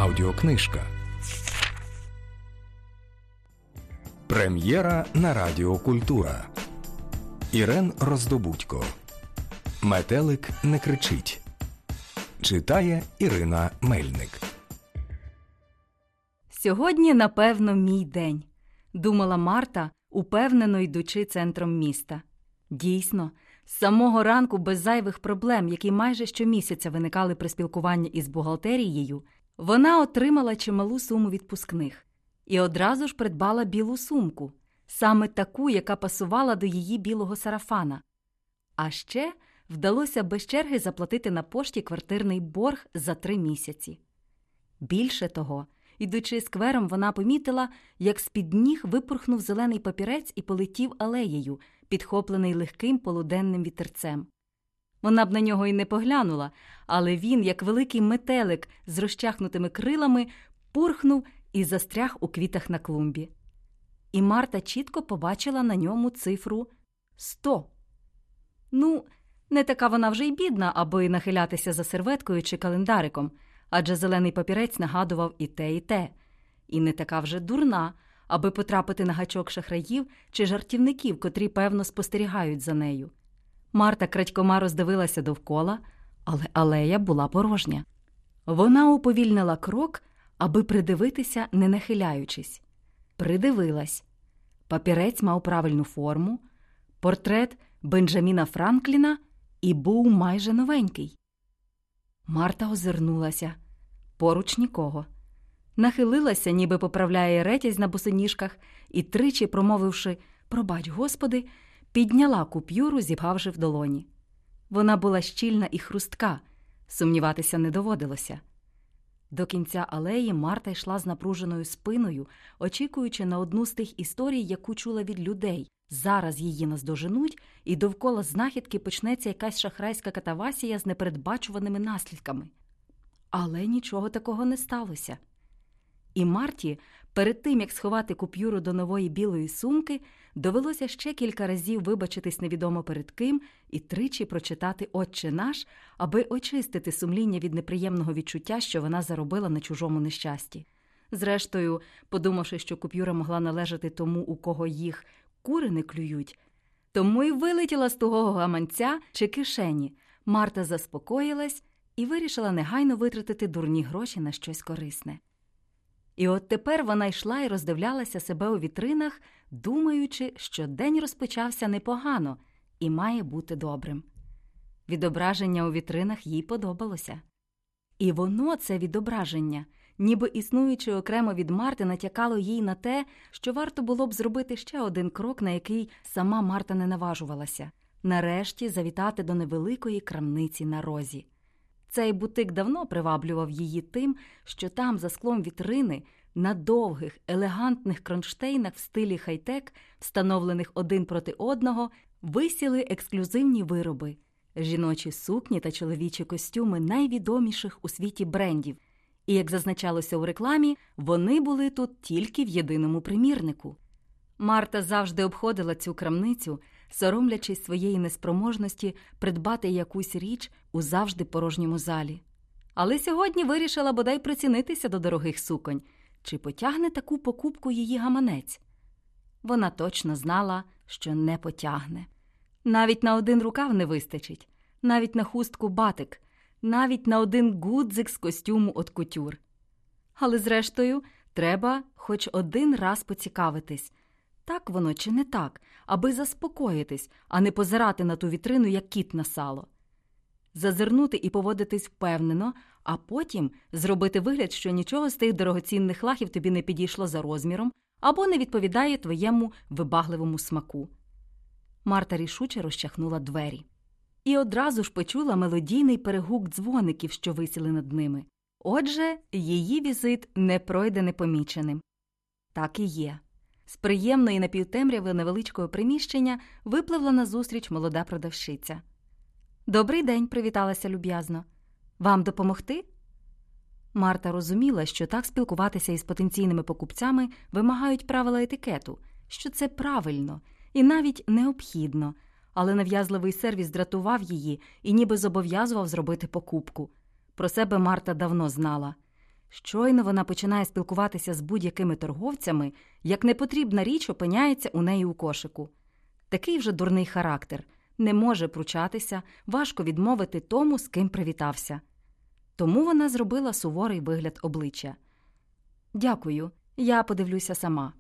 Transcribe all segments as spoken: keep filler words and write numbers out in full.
Аудіокнижка. Прем'єра на Радіо Культура. Ірен Роздобудько. Метелик не кричить. Читає Ірина Мельник. Сьогодні, напевно, мій день, думала Марта, упевнено йдучи центром міста. Дійсно, з самого ранку без зайвих проблем, які майже щомісяця виникали при спілкуванні із бухгалтерією, вона отримала чималу суму відпускних і одразу ж придбала білу сумку, саме таку, яка пасувала до її білого сарафана. А ще вдалося без черги заплатити на пошті квартирний борг за три місяці. Більше того, ідучи сквером, вона помітила, як з-під ніг випорхнув зелений папірець і полетів алеєю, підхоплений легким полуденним вітерцем. Вона б на нього й не поглянула, але він, як великий метелик з розчахнутими крилами, пурхнув і застряг у квітах на клумбі. І Марта чітко побачила на ньому цифру сто. Ну, не така вона вже й бідна, аби нахилятися за серветкою чи календариком, адже зелений папірець нагадував і те, і те. І не така вже дурна, аби потрапити на гачок шахраїв чи жартівників, котрі, певно, спостерігають за нею. Марта крадькома роздивилася довкола, але алея була порожня. Вона уповільнила крок, аби придивитися, не нахиляючись. Придивилась. Папірець мав правильну форму, портрет Бенджаміна Франкліна і був майже новенький. Марта озирнулася. Поруч нікого. Нахилилася, ніби поправляє ретязь на босоніжках, і тричі, промовивши «Пробач, Господи», підняла купюру, зібгавши в долоні. Вона була щільна і хрустка, сумніватися не доводилося. До кінця алеї Марта йшла з напруженою спиною, очікуючи на одну з тих історій, яку чула від людей. Зараз її наздоженуть, і довкола знахідки почнеться якась шахрайська катавасія з непередбачуваними наслідками. Але нічого такого не сталося. І Марті, перед тим, як сховати купюру до нової білої сумки, довелося ще кілька разів вибачитись невідомо перед ким і тричі прочитати «Отче наш», аби очистити сумління від неприємного відчуття, що вона заробила на чужому нещасті. Зрештою, подумавши, що купюра могла належати тому, у кого їх кури не клюють, тому й вилетіла з тугого гаманця чи кишені. Марта заспокоїлась і вирішила негайно витратити дурні гроші на щось корисне. І от тепер вона йшла і роздивлялася себе у вітринах, думаючи, що день розпочався непогано і має бути добрим. Відображення у вітринах їй подобалося. І воно, це відображення, ніби існуючи окремо від Марти, натякало їй на те, що варто було б зробити ще один крок, на який сама Марта не наважувалася. Нарешті завітати до невеликої крамниці на розі. Цей бутик давно приваблював її тим, що там, за склом вітрини, на довгих, елегантних кронштейнах в стилі хай-тек, встановлених один проти одного, висіли ексклюзивні вироби – жіночі сукні та чоловічі костюми найвідоміших у світі брендів. І, як зазначалося у рекламі, вони були тут тільки в єдиному примірнику. Марта завжди обходила цю крамницю, соромлячись своєї неспроможності придбати якусь річ у завжди порожньому залі. Але сьогодні вирішила бодай прицінитися до дорогих суконь, чи потягне таку покупку її гаманець. Вона точно знала, що не потягне. Навіть на один рукав не вистачить, навіть на хустку батик, навіть на один гудзик з костюму от кутюр. Але зрештою, треба хоч один раз поцікавитись, так воно чи не так, аби заспокоїтись, а не позирати на ту вітрину, як кіт на сало. Зазирнути і поводитись впевнено, а потім зробити вигляд, що нічого з тих дорогоцінних лахів тобі не підійшло за розміром або не відповідає твоєму вибагливому смаку. Марта рішуче розчахнула двері. І одразу ж почула мелодійний перегук дзвоників, що висіли над ними. Отже, її візит не пройде непоміченим. Так і є. З приємної напівтемряви невеличкого приміщення випливла назустріч молода продавщиця. «Добрий день», – привіталася люб'язно. «Вам допомогти?» Марта розуміла, що так спілкуватися із потенційними покупцями вимагають правила етикету, що це правильно і навіть необхідно, але нав'язливий сервіс дратував її і ніби зобов'язував зробити покупку. Про себе Марта давно знала. Щойно вона починає спілкуватися з будь-якими торговцями, як непотрібна річ опиняється у неї у кошику. Такий вже дурний характер. Не може пручатися, важко відмовити тому, з ким привітався. Тому вона зробила суворий вигляд обличчя. «Дякую, я подивлюся сама».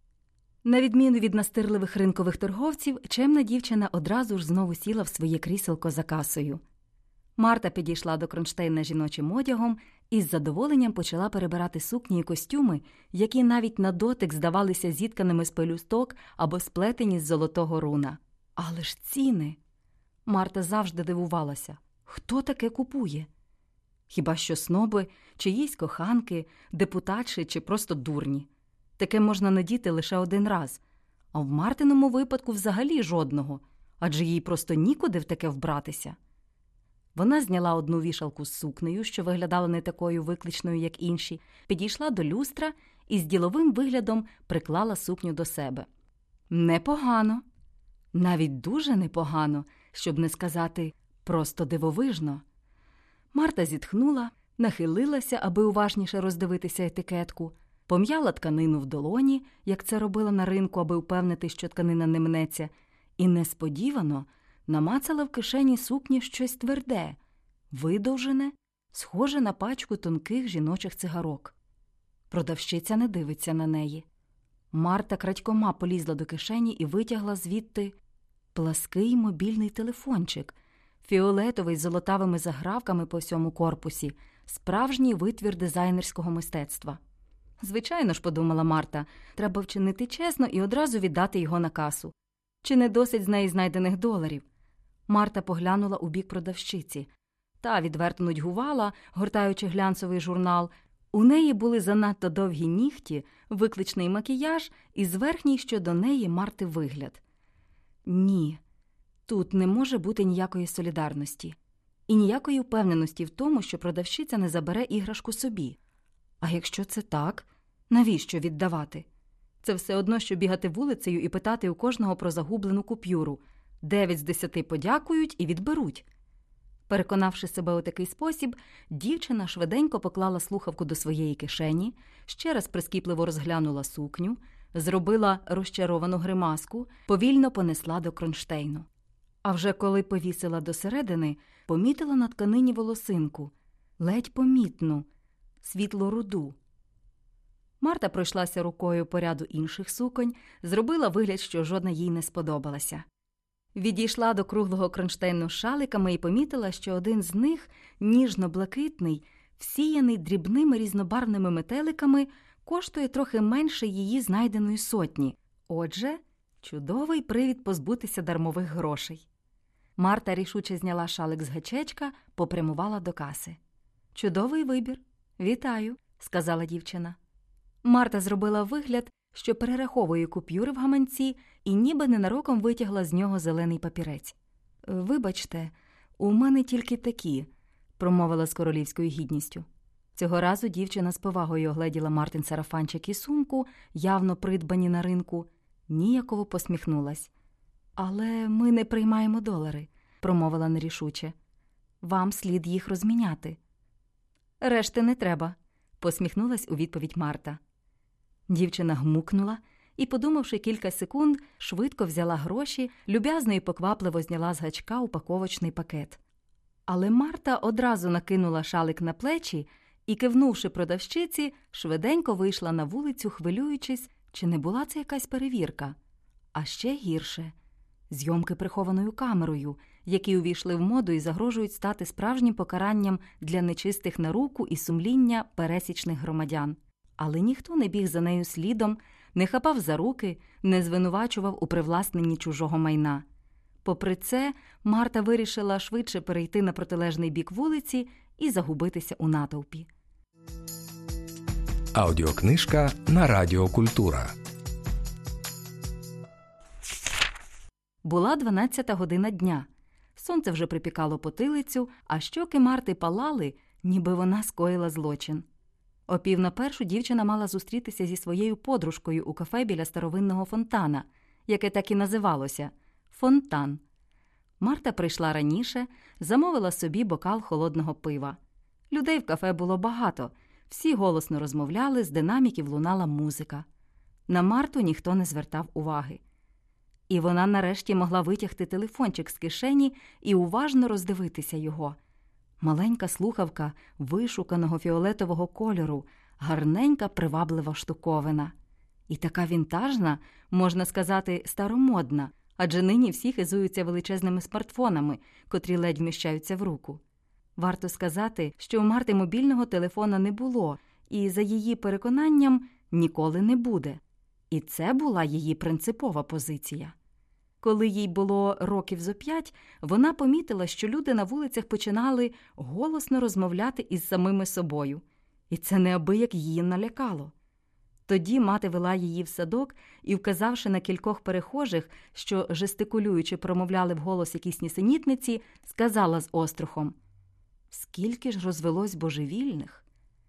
На відміну від настирливих ринкових торговців, чемна дівчина одразу ж знову сіла в своє кріселко за касою. Марта підійшла до кронштейна жіночим одягом і з задоволенням почала перебирати сукні і костюми, які навіть на дотик здавалися зітканими з пелюсток або сплетені з золотого руна. Але ж ціни! Марта завжди дивувалася. Хто таке купує? Хіба що сноби, чиїсь коханки, депутатші чи просто дурні. Таке можна надіти лише один раз. А в Мартиному випадку взагалі жодного, адже їй просто нікуди в таке вбратися. Вона зняла одну вішалку з сукнею, що виглядала не такою викличною, як інші, підійшла до люстра і з діловим виглядом приклала сукню до себе. Непогано. Навіть дуже непогано, щоб не сказати просто дивовижно. Марта зітхнула, нахилилася, аби уважніше роздивитися етикетку, пом'яла тканину в долоні, як це робила на ринку, аби впевнити, що тканина не мнеться, і несподівано намацала в кишені сукні щось тверде, видовжене, схоже на пачку тонких жіночих цигарок. Продавщиця не дивиться на неї. Марта крадькома полізла до кишені і витягла звідти плаский мобільний телефончик, фіолетовий з золотавими загравками по всьому корпусі, справжній витвір дизайнерського мистецтва. Звичайно ж, подумала Марта, треба вчинити чесно і одразу віддати його на касу. Чи не досить з неї знайдених доларів? Марта поглянула у бік продавщиці. Та відверто нудьгувала, гортаючи глянцевий журнал. У неї були занадто довгі нігті, викличний макіяж і зверхній щодо неї Марти вигляд. Ні, тут не може бути ніякої солідарності. І ніякої впевненості в тому, що продавщиця не забере іграшку собі. А якщо це так, навіщо віддавати? Це все одно, що бігати вулицею і питати у кожного про загублену купюру. Дев'ять з десяти подякують і відберуть. Переконавши себе у такий спосіб, дівчина швиденько поклала слухавку до своєї кишені, ще раз прискіпливо розглянула сукню, зробила розчаровану гримаску, повільно понесла до кронштейну. А вже коли повісила досередини, помітила на тканині волосинку, ледь помітну, світло-руду. Марта пройшлася рукою по ряду інших суконь, зробила вигляд, що жодна їй не сподобалася. Відійшла до круглого кронштейну з шаликами і помітила, що один з них, ніжно-блакитний, всіяний дрібними різнобарвними метеликами, коштує трохи менше її знайденої сотні. Отже, чудовий привід позбутися дармових грошей. Марта рішуче зняла шалик з гачечка, попрямувала до каси. «Чудовий вибір. Вітаю», – сказала дівчина. Марта зробила вигляд, що перераховує купюри в гаманці і ніби ненароком витягла з нього зелений папірець. «Вибачте, у мене тільки такі», – промовила з королівською гідністю. Цього разу дівчина з повагою огледіла Мартин сарафанчик і сумку, явно придбані на ринку, ніяково посміхнулась. «Але ми не приймаємо долари», – промовила нерішуче. «Вам слід їх розміняти». «Решти не треба», – посміхнулась у відповідь Марта. Дівчина гмукнула і, подумавши кілька секунд, швидко взяла гроші, люб'язно і поквапливо зняла з гачка упаковочний пакет. Але Марта одразу накинула шалик на плечі і, кивнувши продавщиці, швиденько вийшла на вулицю, хвилюючись, чи не була це якась перевірка. А ще гірше – зйомки прихованою камерою, які увійшли в моду і загрожують стати справжнім покаранням для нечистих на руку і сумління пересічних громадян. Але ніхто не біг за нею слідом, не хапав за руки, не звинувачував у привласненні чужого майна. Попри це, Марта вирішила швидше перейти на протилежний бік вулиці і загубитися у натовпі. Аудіокнижка на Радіо Культура. Була дванадцята година дня. Сонце вже припікало потилицю, а щоки Марти палали, ніби вона скоїла злочин. О пів на першу дівчина мала зустрітися зі своєю подружкою у кафе біля старовинного фонтана, яке так і називалося – «Фонтан». Марта прийшла раніше, замовила собі бокал холодного пива. Людей в кафе було багато, Всі голосно розмовляли, з динаміків лунала музика. На Марту ніхто не звертав уваги. І вона нарешті могла витягти телефончик з кишені і уважно роздивитися його. Маленька слухавка вишуканого фіолетового кольору, гарненька приваблива штуковина. І така вінтажна, можна сказати, старомодна, адже нині всі хизуються величезними смартфонами, котрі ледь вміщаються в руку. Варто сказати, що у Марти мобільного телефона не було, і, за її переконанням, ніколи не буде. І це була її принципова позиція. Коли їй було років зо п'ять, вона помітила, що люди на вулицях починали голосно розмовляти із самими собою. І це неабияк її налякало. Тоді мати вела її в садок і, вказавши на кількох перехожих, що, жестикулюючи, промовляли вголос якісь нісенітниці, сказала з острахом: «Скільки ж розвелось божевільних?»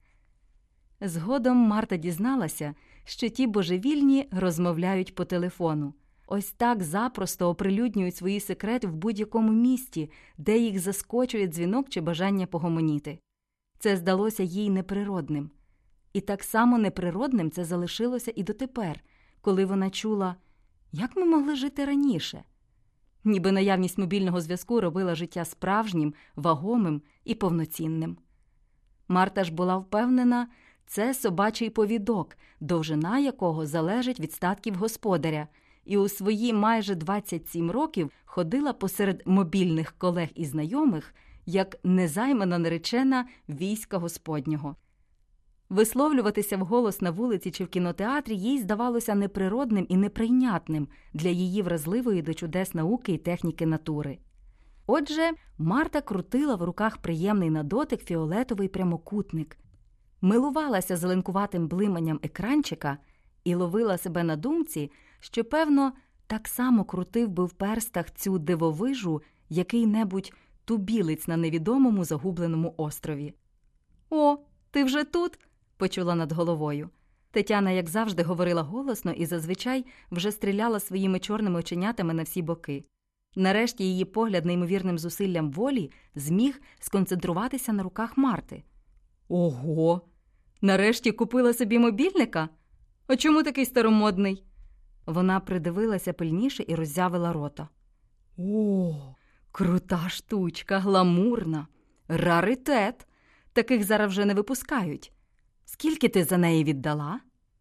Згодом Марта дізналася, що ті божевільні розмовляють по телефону. Ось так запросто оприлюднюють свої секрети в будь-якому місті, де їх заскочує дзвінок чи бажання погомоніти. Це здалося їй неприродним. І так само неприродним це залишилося і дотепер, коли вона чула: як ми могли жити раніше? Ніби наявність мобільного зв'язку робила життя справжнім, вагомим і повноцінним. Марта ж була впевнена, це собачий повідок, довжина якого залежить від статків господаря, і у свої майже двадцять сім років ходила посеред мобільних колег і знайомих, як незаймана наречена війська Господнього. Висловлюватися вголос на вулиці чи в кінотеатрі їй здавалося неприродним і неприйнятним для її вразливої до чудес науки і техніки натури. Отже, Марта крутила в руках приємний на дотик фіолетовий прямокутник, милувалася зеленкуватим блиманням екранчика і ловила себе на думці, що, певно, так само крутив би в перстах цю дивовижу який-небудь тубілець на невідомому загубленому острові. «О, ти вже тут?» – почула над головою. Тетяна, як завжди, говорила голосно і зазвичай вже стріляла своїми чорними оченятами на всі боки. Нарешті її погляд неймовірним зусиллям волі зміг сконцентруватися на руках Марти. «Ого! Нарешті купила собі мобільника? А чому такий старомодний?» Вона придивилася пильніше і роззявила рота. «О, крута штучка, гламурна! Раритет! Таких зараз вже не випускають. Скільки ти за неї віддала?»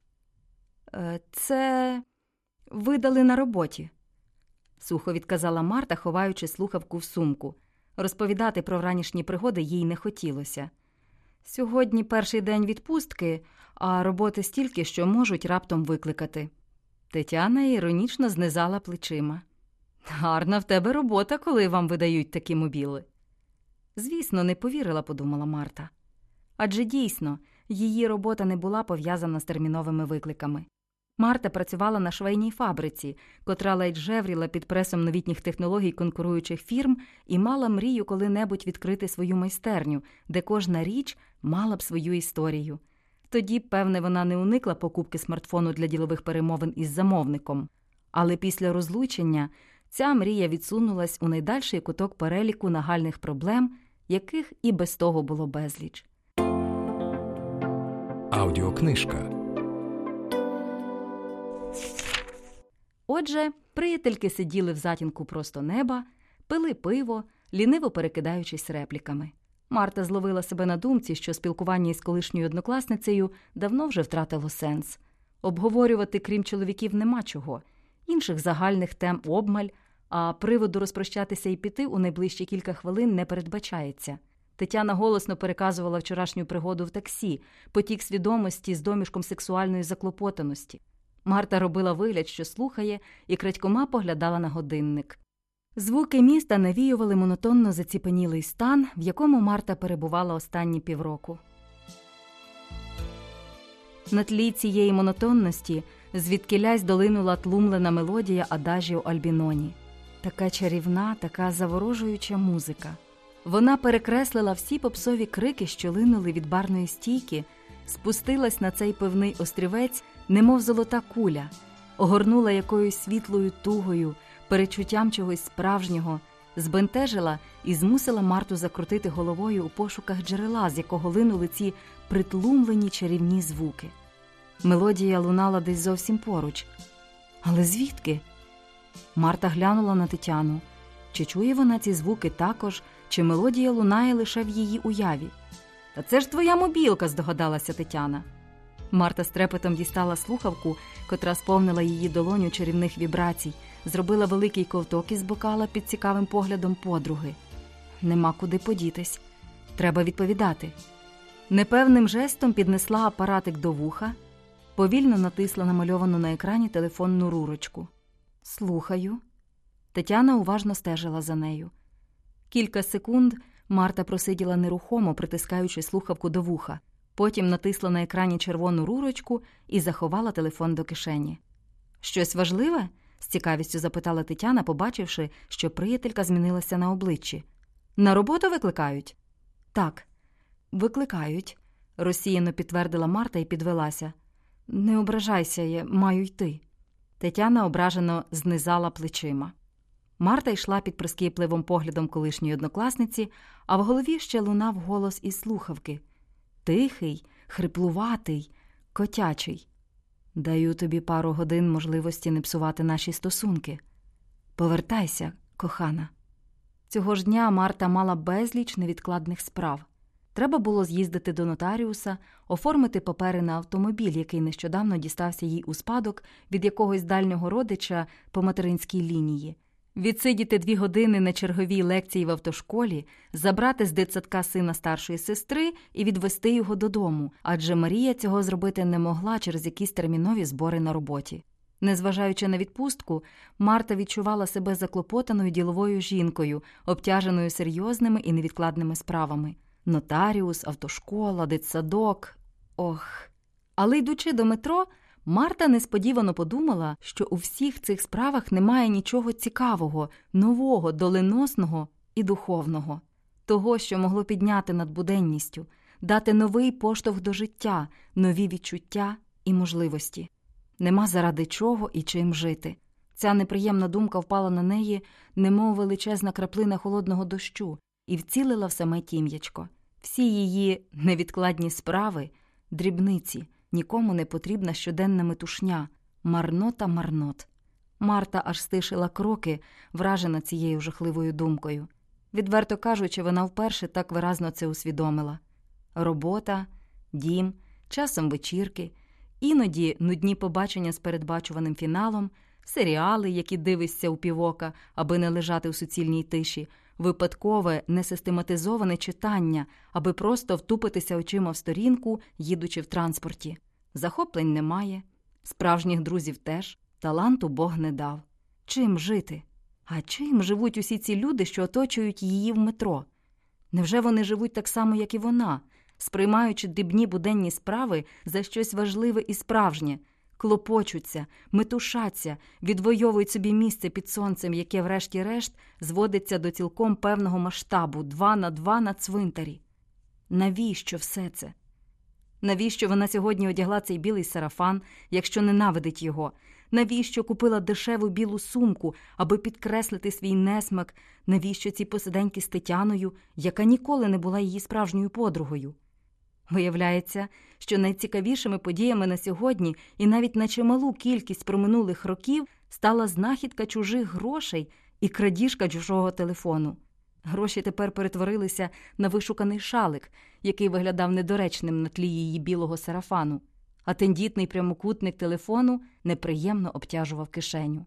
«Е, це видали на роботі», – сухо відказала Марта, ховаючи слухавку в сумку. Розповідати про ранішні пригоди їй не хотілося. Сьогодні перший день відпустки, а роботи стільки, що можуть раптом викликати. Тетяна іронічно знизала плечима. «Гарна в тебе робота, коли вам видають такі мобіли». Звісно, не повірила, подумала Марта. Адже дійсно, її робота не була пов'язана з терміновими викликами. Марта працювала на швейній фабриці, котра ледь жевріла під пресом новітніх технологій конкуруючих фірм і мала мрію коли-небудь відкрити свою майстерню, де кожна річ мала б свою історію. Тоді, певне, вона не уникла покупки смартфону для ділових перемовин із замовником. Але після розлучення ця мрія відсунулась у найдальший куток переліку нагальних проблем, яких і без того було безліч. Аудіокнижка. Отже, приятельки сиділи в затінку просто неба, пили пиво, ліниво перекидаючись репліками. Марта зловила себе на думці, що спілкування із колишньою однокласницею давно вже втратило сенс. Обговорювати, крім чоловіків, нема чого. Інших загальних тем обмаль, а приводу розпрощатися і піти у найближчі кілька хвилин не передбачається. Тетяна голосно переказувала вчорашню пригоду в таксі, потік свідомості з домішком сексуальної заклопотаності. Марта робила вигляд, що слухає, і крадькома поглядала на годинник. Звуки міста навіювали монотонно заціпенілий стан, в якому Марта перебувала останні півроку. На тлі цієї монотонності звідкілясь долинула тлумлена мелодія адажіо Альбіноні. Така чарівна, така заворожуюча музика. Вона перекреслила всі попсові крики, що линули від барної стійки, спустилась на цей пивний острівець, немов золота куля, огорнула якоюсь світлою тугою, перечуттям чогось справжнього, збентежила і змусила Марту закрутити головою у пошуках джерела, з якого линули ці притлумлені чарівні звуки. Мелодія лунала десь зовсім поруч. Але звідки? Марта глянула на Тетяну. Чи чує вона ці звуки також, чи мелодія лунає лише в її уяві? «Та це ж твоя мобілка», – здогадалася Тетяна. Марта з трепетом дістала слухавку, котра сповнила її долоню чарівних вібрацій, зробила великий ковток із бокала під цікавим поглядом подруги. Нема куди подітись. Треба відповідати. Непевним жестом піднесла апаратик до вуха, повільно натисла намальовану на екрані телефонну рурочку. «Слухаю». Тетяна уважно стежила за нею. Кілька секунд Марта просиділа нерухомо, притискаючи слухавку до вуха. Потім натисла на екрані червону рурочку і заховала телефон до кишені. «Щось важливе?» – з цікавістю запитала Тетяна, побачивши, що приятелька змінилася на обличчі. «На роботу викликають?» «Так, викликають», – розсіяно підтвердила Марта і підвелася. «Не ображайся, я маю йти». Тетяна ображено знизала плечима. Марта йшла під прискіпливим поглядом колишньої однокласниці, а в голові ще лунав голос із слухавки. Тихий, хриплуватий, котячий. «Даю тобі пару годин можливості не псувати наші стосунки. Повертайся, кохана». Цього ж дня Марта мала безліч невідкладних справ. Треба було з'їздити до нотаріуса, оформити папери на автомобіль, який нещодавно дістався їй у спадок від якогось дальнього родича по материнській лінії. Відсидіти дві години на черговій лекції в автошколі, забрати з дитсадка сина старшої сестри і відвести його додому, адже Марія цього зробити не могла через якісь термінові збори на роботі. Незважаючи на відпустку, Марта відчувала себе заклопотаною діловою жінкою, обтяженою серйозними і невідкладними справами. Нотаріус, автошкола, дитсадок. Ох. Але йдучи до метро, Марта несподівано подумала, що у всіх цих справах немає нічого цікавого, нового, доленосного і духовного. Того, що могло підняти над буденністю, дати новий поштовх до життя, нові відчуття і можливості. Нема заради чого і чим жити. Ця неприємна думка впала на неї, немов величезна краплина холодного дощу, і вцілила в саме тім'ячко. Всі її невідкладні справи – дрібниці, нікому не потрібна щоденна метушня, марнота марнот. Марта аж стишила кроки, вражена цією жахливою думкою. Відверто кажучи, вона вперше так виразно це усвідомила. Робота, дім, часом вечірки, іноді нудні побачення з передбачуваним фіналом, серіали, які дивишся у півока, аби не лежати у суцільній тиші, випадкове, несистематизоване читання, аби просто втупитися очима в сторінку, їдучи в транспорті. Захоплень немає, справжніх друзів теж, таланту Бог не дав. Чим жити? А чим живуть усі ці люди, що оточують її в метро? Невже вони живуть так само, як і вона, сприймаючи дрібні буденні справи за щось важливе і справжнє, клопочуться, метушаться, відвоюють собі місце під сонцем, яке врешті-решт зводиться до цілком певного масштабу, два на два на цвинтарі? Навіщо все це? Навіщо вона сьогодні одягла цей білий сарафан, якщо ненавидить його? Навіщо купила дешеву білу сумку, аби підкреслити свій несмак? Навіщо ці посиденьки з Тетяною, яка ніколи не була її справжньою подругою? Виявляється, що найцікавішими подіями на сьогодні і навіть на чималу кількість проминулих років стала знахідка чужих грошей і крадіжка чужого телефону. Гроші тепер перетворилися на вишуканий шалик, який виглядав недоречним на тлі її білого сарафану, а тендітний прямокутник телефону неприємно обтяжував кишеню.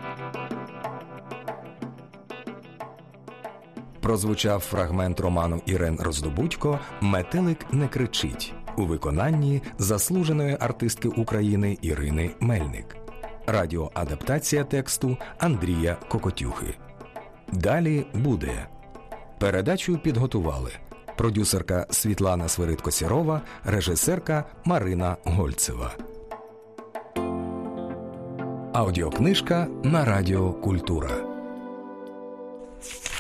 Прозвучав фрагмент роману Ірен Роздобудько «Метелик не кричить» у виконанні заслуженої артистки України Ірини Мельник. Радіоадаптація тексту Андрія Кокотюхи. Далі буде. Передачу підготували продюсерка Світлана Свиридко-Сірова, режисерка Марина Гольцева. Аудіокнижка на Радіо Культура.